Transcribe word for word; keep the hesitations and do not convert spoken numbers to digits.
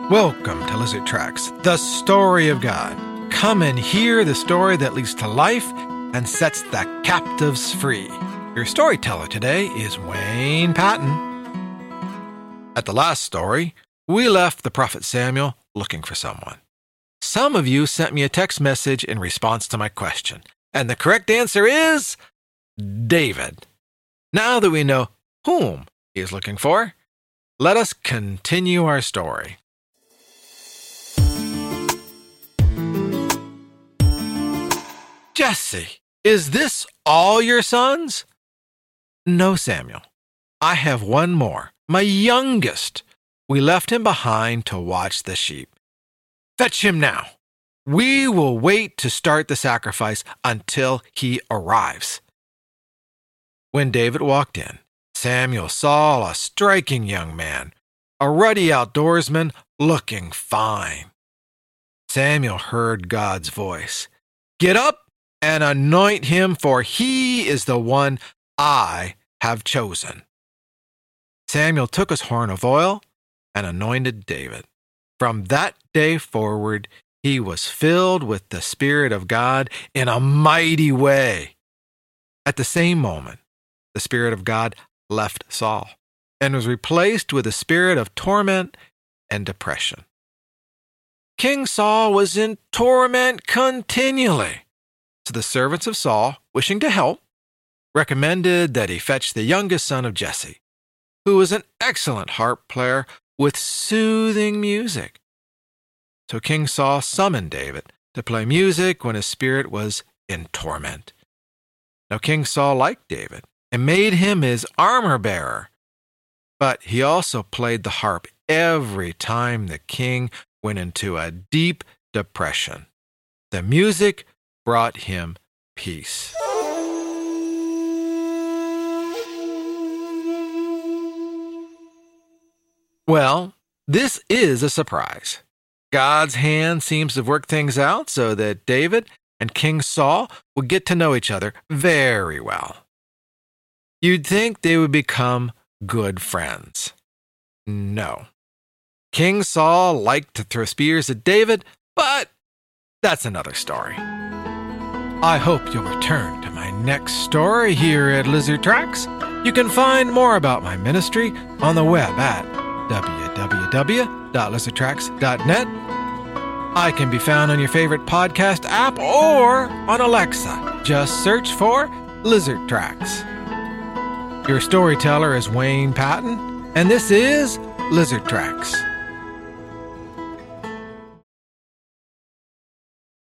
Welcome to Lizard Tracks, the story of God. Come and hear the story that leads to life and sets the captives free. Your storyteller today is Wayne Patton. At the last story, we left the prophet Samuel looking for someone. Some of you sent me a text message in response to my question, and the correct answer is David. Now that we know whom he is looking for, let us continue our story. Jesse, is this all your sons? No, Samuel. I have one more, my youngest. We left him behind to watch the sheep. Fetch him now. We will wait to start the sacrifice until he arrives. When David walked in, Samuel saw a striking young man, a ruddy outdoorsman looking fine. Samuel heard God's voice. Get up and anoint him, for he is the one I have chosen. Samuel took his horn of oil and anointed David. From that day forward, he was filled with the Spirit of God in a mighty way. At the same moment, the Spirit of God left Saul and was replaced with a spirit of torment and depression. King Saul was in torment continually. So the servants of Saul, wishing to help, recommended that he fetch the youngest son of Jesse, who was an excellent harp player with soothing music. So King Saul summoned David to play music when his spirit was in torment. Now King Saul liked David and made him his armor-bearer, but he also played the harp every time the king went into a deep depression. The music brought him peace. Well, this is a surprise. God's hand seems to have worked things out so that David and King Saul would get to know each other very well. You'd think they would become good friends. No. King Saul liked to throw spears at David, but that's another story. I hope you'll return to my next story here at Lizard Tracks. You can find more about my ministry on the web at w w w dot lizard tracks dot net. I can be found on your favorite podcast app or on Alexa. Just search for Lizard Tracks. Your storyteller is Wayne Patton, and this is Lizard Tracks.